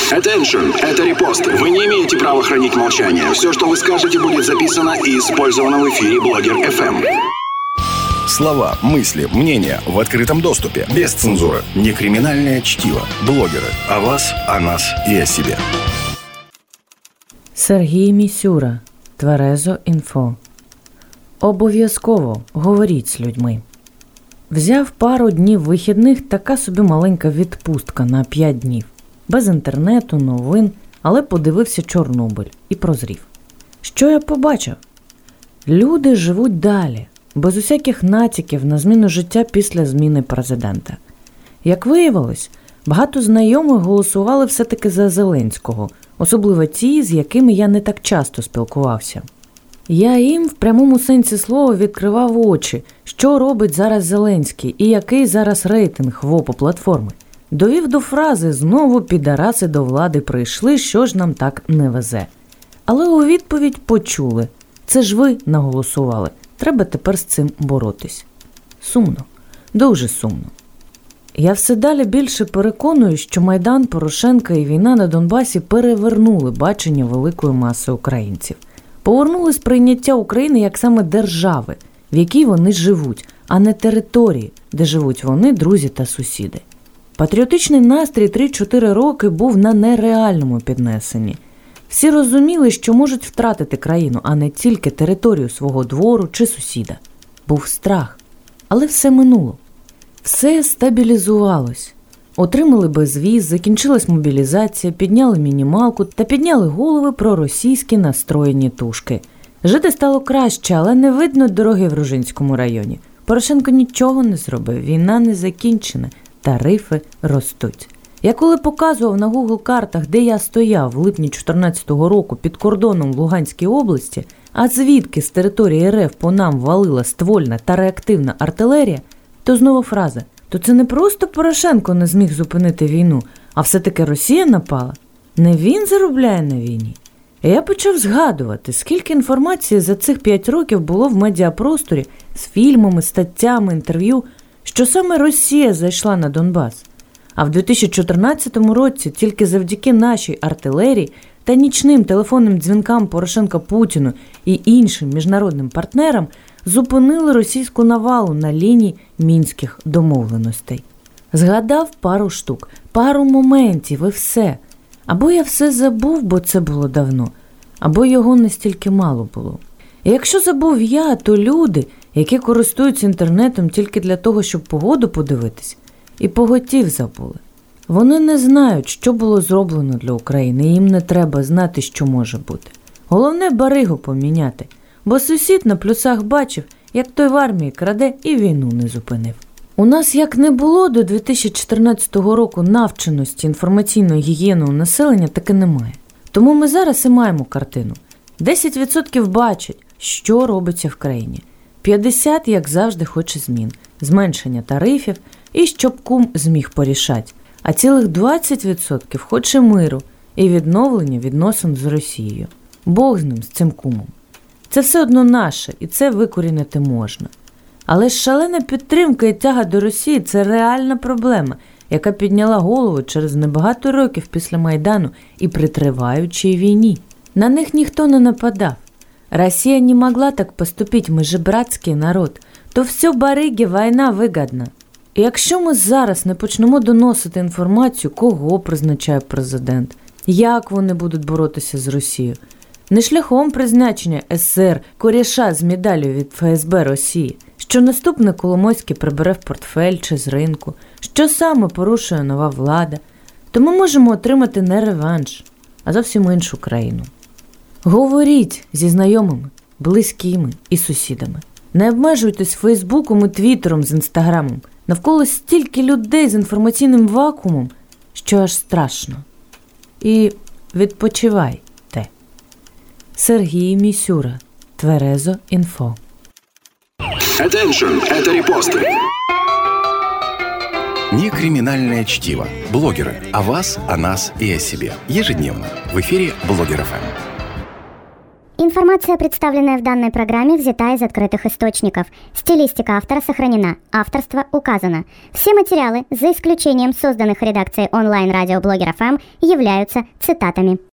Attention, это репост. Вы не имеете права хранить молчание. Все, что вы скажете, будет записано и использовано в эфире Блогер FM. Слова, мысли, мнения в открытом доступе. Без цензуры. Не криминальное чтиво. Блогеры. О вас, о нас и о себе. Сергій Місюра. Тверезо.Інфо. Обов'язково говоріть з людьми. Взяв пару днів вихідних, така собі маленька відпустка на 5 днів. Без інтернету, новин, але подивився Чорнобиль і прозрів. Що я побачив? Люди живуть далі, без усяких натяків на зміну життя після зміни президента. Як виявилось, багато знайомих голосували все-таки за Зеленського, особливо ті, з якими я не так часто спілкувався. Я їм в прямому сенсі слова відкривав очі, що робить зараз Зеленський і який зараз рейтинг в ОПО-платформи. Довів до фрази «знову підараси до влади прийшли, що ж нам так не везе». Але у відповідь почули «це ж ви наголосували, треба тепер з цим боротись». Сумно, дуже сумно. Я все далі більше переконуюсь, що Майдан, Порошенка і війна на Донбасі перевернули бачення великої маси українців. Повернули сприйняття України як саме держави, в якій вони живуть, а не території, де живуть вони, друзі та сусіди. Патріотичний настрій 3-4 роки був на нереальному піднесенні. Всі розуміли, що можуть втратити країну, а не тільки територію свого двору чи сусіда. Був страх. Але все минуло. Все стабілізувалось. Отримали безвіз, закінчилась мобілізація, підняли мінімалку та підняли голови проросійські настроєні тушки. Жити стало краще, але не видно дороги в Ружинському районі. Порошенко нічого не зробив, війна не закінчена, тарифи ростуть. Я коли показував на Google-картах, де я стояв в липні 2014 року під кордоном в Луганській області, а звідки з території РФ по нам валила ствольна та реактивна артилерія, то знову фраза «то це не просто Порошенко не зміг зупинити війну, а все-таки Росія напала? Не він заробляє на війні?» І я почав згадувати, скільки інформації за цих 5 років було в медіапросторі з фільмами, статтями, інтерв'ю, що саме Росія зайшла на Донбас. А в 2014 році тільки завдяки нашій артилерії та нічним телефонним дзвінкам Порошенка Путіну і іншим міжнародним партнерам зупинили російську навалу на лінії мінських домовленостей. Згадав пару штук, пару моментів і все. Або я все забув, бо це було давно, або його настільки мало було. І якщо забув я, то люди, які користуються інтернетом тільки для того, щоб погоду подивитись, і поготів забули. Вони не знають, що було зроблено для України, і їм не треба знати, що може бути. Головне баригу поміняти, бо сусід на плюсах бачив, як той в армії краде і війну не зупинив. У нас як не було до 2014 року навченості інформаційної гігієни у населення, так і немає. Тому ми зараз і маємо картину. 10% бачать, що робиться в країні. 50%, як завжди, хоче змін, зменшення тарифів і щоб кум зміг порішати. А цілих 20% хоче миру і відновлення відносин з Росією. Бог з ним, з цим кумом. Це все одно наше, і це викорінити можна. Але ж шалена підтримка і тяга до Росії – це реальна проблема, яка підняла голову через небагато років після Майдану і при триваючій війні. На них ніхто не нападав. Росія не могла так поступити, ми же братський народ. То все бариги, війна вигідна. І якщо ми зараз не почнемо доносити інформацію, кого призначає президент, як вони будуть боротися з Росією, не шляхом призначення СР коріша з медаллю від ФСБ Росії, що наступне Коломойський прибере в портфель чи з ринку, що саме порушує нова влада, то ми можемо отримати не реванш, а зовсім іншу країну. Говоріть зі знайомими, близькими і сусідами. Не обмежуйтесь Фейсбуком і Твіттером з Інстаграмом. Навколо стільки людей з інформаційним вакуумом, що аж страшно. І відпочивайте. Сергій Місюра. Тверезо.Інфо. Attention, это репосты. Не криминальное чтиво. Блогеры. О вас, о нас и о себе. Ежедневно. В эфире Блогер FM. Информация, представленная в данной программе, взята из открытых источников. Стилистика автора сохранена, авторство указано. Все материалы, за исключением созданных редакцией онлайн-радио Блогер ФМ, являются цитатами.